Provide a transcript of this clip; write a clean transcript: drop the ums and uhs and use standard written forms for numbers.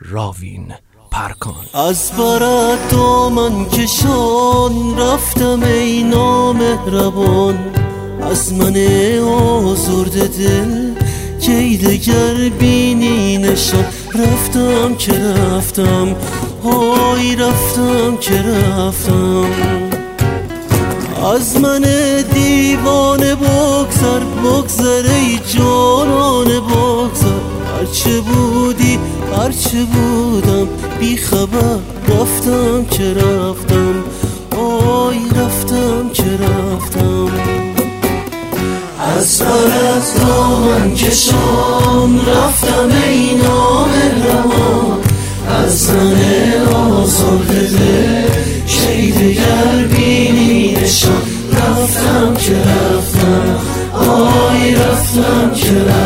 راوین پرکان. از برات دامن کشان رفتم ای نامهربان، از من آزرده دل کی دگر بینی نشان. رفتم که رفتم، های رفتم که رفتم، از من دیوانه بگذر ای جانانه بگذر. هرچه بودی هرچه بودم بی خبر، رفتم که رفتم، آی رفتم که رفتم. از برات دامن کشان رفتم ای نامهربان، از من آزرده دل کی دگر بینی نشان. رفتم که رفتم، آی رفتم که رفتم.